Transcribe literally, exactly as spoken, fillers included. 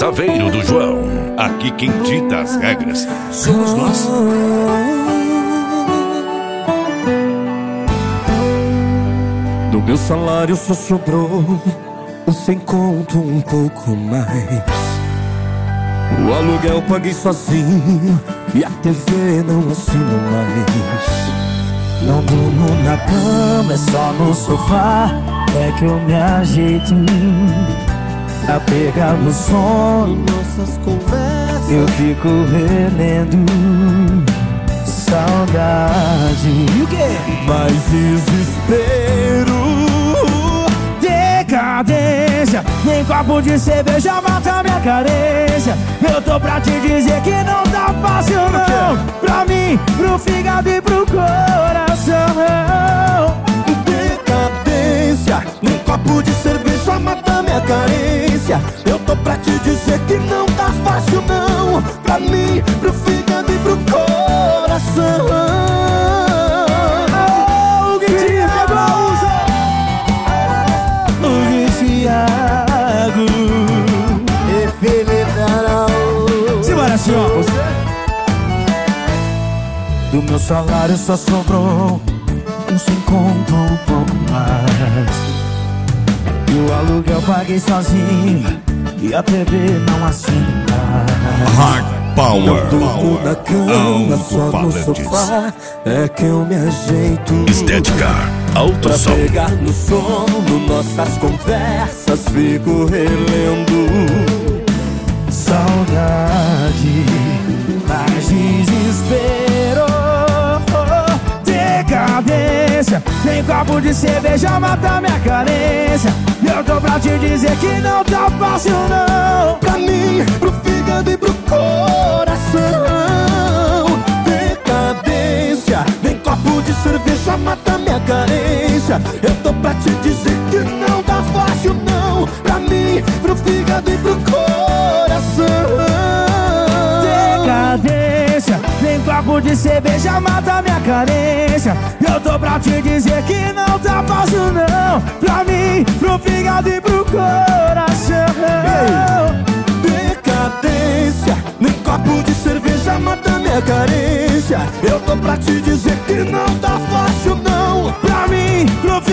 Saveiro do João. Aqui quem dita as regras somos nós. Do meu salário só sobrou um sem conto, um pouco mais. O aluguel paguei sozinho e a T V não assino mais. Não durmo na cama, é só no sofá. É que eu me ajeito pra pegar no sono. Nossas conversas Eu fico relendo saudade. E o quê? Mais desespero, decadência. Nem copo de cerveja mata minha carência. Eu tô pra te dizer que não tá fácil não. Pra mim, pro fígado e pro coração. decadência. Nem copo de cerveja mata minha carência. Eu tô pra te dizer que não tá fácil não. Pra mim, pro fígado e pro coração. Oh, o Thiago usa. O Thiago E Felipe Araújo. Simbora, senhor. Do meu salário só sobrou um sem conto, um pouco mais. E o aluguel paguei sozinho e a T V não assino mais. Hard Power. Não durmo na cama, só no Alto-falantes. sofá. É que eu me ajeito Estética pra Alto Som. pegar no sono. Nossas conversas fico relendo saudade, mais desespero, decadência. Nem copo de cerveja mata minha carência. Eu tô pra te dizer que não tá fácil não. Pra mim, pro fígado e pro coração. Decadência. Nem copo de cerveja mata minha carência. Eu tô pra te dizer que não tá fácil não. Pra mim, pro fígado e pro coração. Decadência. Nem copo de cerveja mata minha carência. Eu tô pra te dizer que não tá fácil não. Pra mim, pro fígado e pro coração. Decadência. Nem copo de cerveja mata minha carência. Eu tô pra te dizer que não tá fácil não. Pra mim, pro